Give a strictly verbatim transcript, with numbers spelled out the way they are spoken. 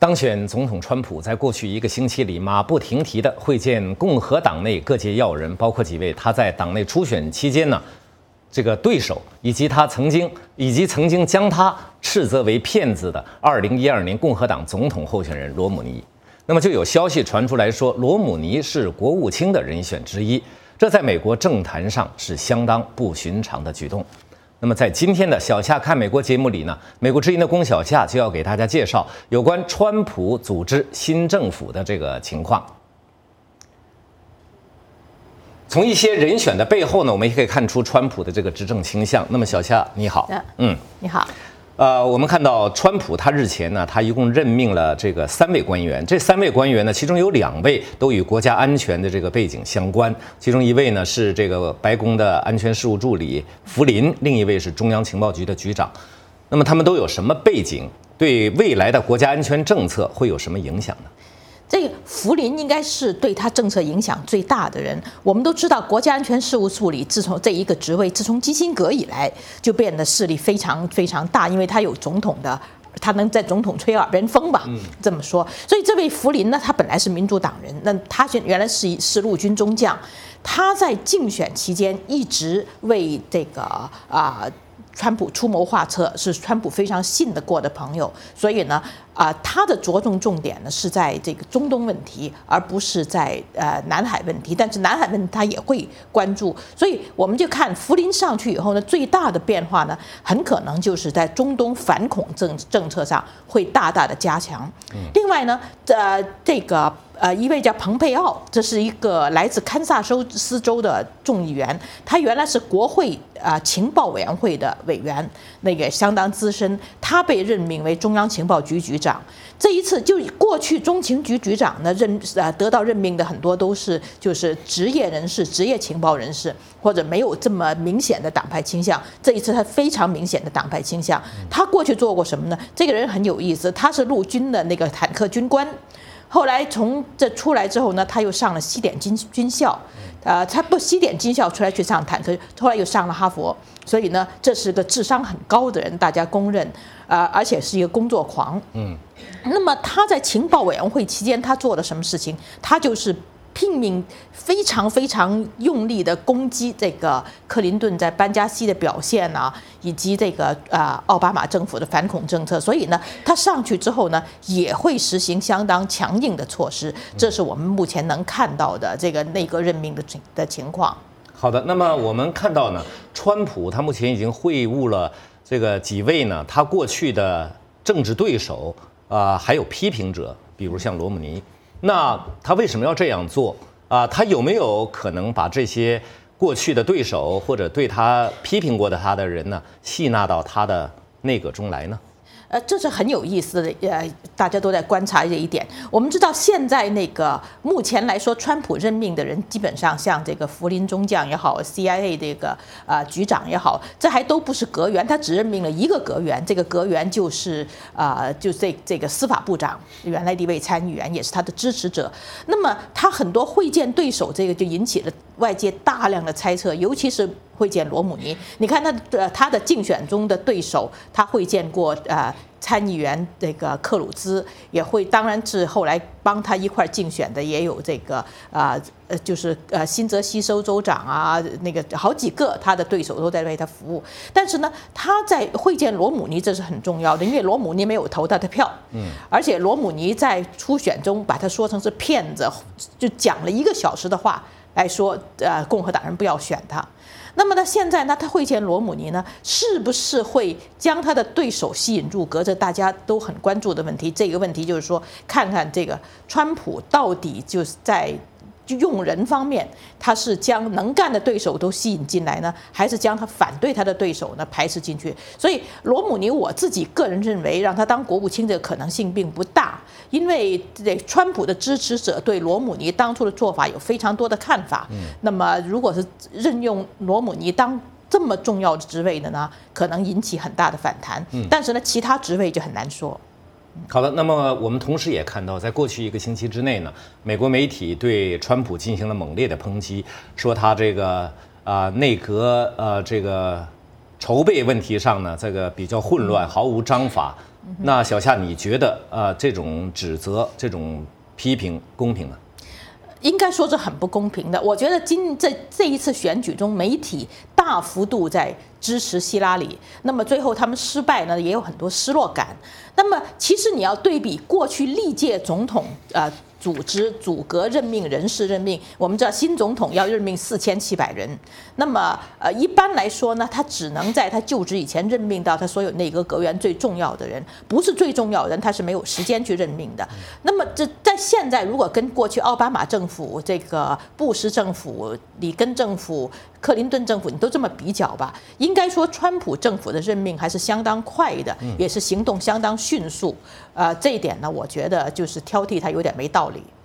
当选总统川普在过去一个星期里马不停蹄地会见共和党内各界要人，包括几位他在党内初选期间呢这个对手，以及他曾经以及曾经将他斥责为骗子的二零一二年共和党总统候选人罗姆尼。那么就有消息传出来说，罗姆尼是国务卿的人选之一，这在美国政坛上是相当不寻常的举动。那么在今天的小夏看美国节目里呢，美国之音的龚小夏就要给大家介绍有关川普组织新政府的这个情况。从一些人选的背后呢，我们也可以看出川普的这个执政倾向。那么小夏你好， 嗯，你好。 呃，我们看到川普他日前呢，他一共任命了这个三位官员，这三位官员呢，其中有两位都与国家安全的这个背景相关，其中一位呢是这个白宫的安全事务助理福林，另一位是中央情报局的局长。那么他们都有什么背景？对未来的国家安全政策会有什么影响呢？ 这个福林应该是对他政策影响最大的人。我们都知道，国家安全事务助理自从这一个职位，自从基辛格以来就变得势力非常非常大，因为他有总统的，他能在总统吹耳边风吧，这么说。所以这位福林呢，他本来是民主党人，那他原来是是陆军中将，他在竞选期间一直为这个啊。呃川普出谋划策，是川普非常信得过的朋友，所以呢，啊、呃，他的着重重点呢是在这个中东问题，而不是在呃南海问题。但是南海问题他也会关注，所以我们就看福林上去以后呢，最大的变化呢，很可能就是在中东反恐政政策上会大大的加强。另外呢，呃，这个。呃，一位叫蓬佩奥，这是一个来自堪萨斯州的众议员，他原来是国会啊、呃、情报委员会的委员，那个相当资深，他被任命为中央情报局局长。这一次，就过去中情局局长呢任呃得到任命的很多都是就是职业人士、职业情报人士，或者没有这么明显的党派倾向。这一次他非常明显的党派倾向。他过去做过什么呢？这个人很有意思，他是陆军的那个坦克军官。后来从这出来之后呢，他又上了西点军军校，呃，他不西点军校出来去上坦克，后来又上了哈佛，所以呢，这是个智商很高的人，大家公认，呃，而且是一个工作狂。嗯，那么他在情报委员会期间，他做了什么事情？他就是拼命、非常非常用力的攻击这个克林顿在班加西的表现啊，以及这个啊、呃、奥巴马政府的反恐政策。所以呢，他上去之后呢，也会实行相当强硬的措施。这是我们目前能看到的这个内阁任命的的情况。 好的，那么我们看到呢，川普他目前已经会晤了这个几位呢，他过去的政治对手啊、呃，还有批评者，比如像罗姆尼。那他为什么要这样做啊？他有没有可能把这些过去的对手或者对他批评过的他的人呢，吸纳到他的内阁中来呢？ 呃，这是很有意思的，呃，大家都在观察这一点。我们知道，现在那个目前来说，川普任命的人基本上像这个福林中将也好 ，C I A 这个啊、呃、局长也好，这还都不是阁员，他只任命了一个阁员，这个阁员就是啊、呃，就这这个司法部长，原来的一位参议员，也是他的支持者。那么他很多会见对手，这个就引起了外界大量的猜测，尤其是会见罗姆尼。你看他的他的竞选中的对手，他会见过呃。参议员这个克鲁兹也会，当然是后来帮他一块竞选的，也有这个啊呃，就是呃新泽西州州长啊，那个好几个他的对手都在为他服务。但是呢，他在会见罗姆尼，这是很重要的，因为罗姆尼没有投他的票，嗯，而且罗姆尼在初选中把他说成是骗子，就讲了一个小时的话来说，呃，共和党人不要选他。那么呢，现在呢，他会见罗姆尼呢，是不是会将他的对手吸引入阁？这大家都很关注的问题。这个问题就是说，看看这个川普到底就是在用人方面，他是将能干的对手都吸引进来呢，还是将他反对他的对手呢排斥进去？所以罗姆尼，我自己个人认为，让他当国务卿这个可能性并不大，因为这川普的支持者对罗姆尼当初的做法有非常多的看法。嗯、那么，如果是任用罗姆尼当这么重要的职位的呢，可能引起很大的反弹。嗯、但是呢，其他职位就很难说。 好的，那么我们同时也看到，在过去一个星期之内呢，美国媒体对川普进行了猛烈的抨击，说他这个啊、呃、内阁呃这个筹备问题上呢，这个比较混乱，毫无章法那小夏，你觉得呃这种指责、这种批评公平吗？ 应该说是很不公平的。我觉得今这这一次选举中，媒体大幅度在支持希拉里，那么最后他们失败呢，也有很多失落感。那么其实你要对比过去历届总统，呃。组织组阁任命人事任命，我们知道新总统要任命四千七百人，那么呃一般来说呢，他只能在他就职以前任命到他所有内阁阁员最重要的人，不是最重要的人他是没有时间去任命的。那么这在现在如果跟过去奥巴马政府、这个布什政府、里根政府、克林顿政府，你都这么比较吧，应该说川普政府的任命还是相当快的，也是行动相当迅速。呃，这一点呢，我觉得就是挑剔他有点没道理。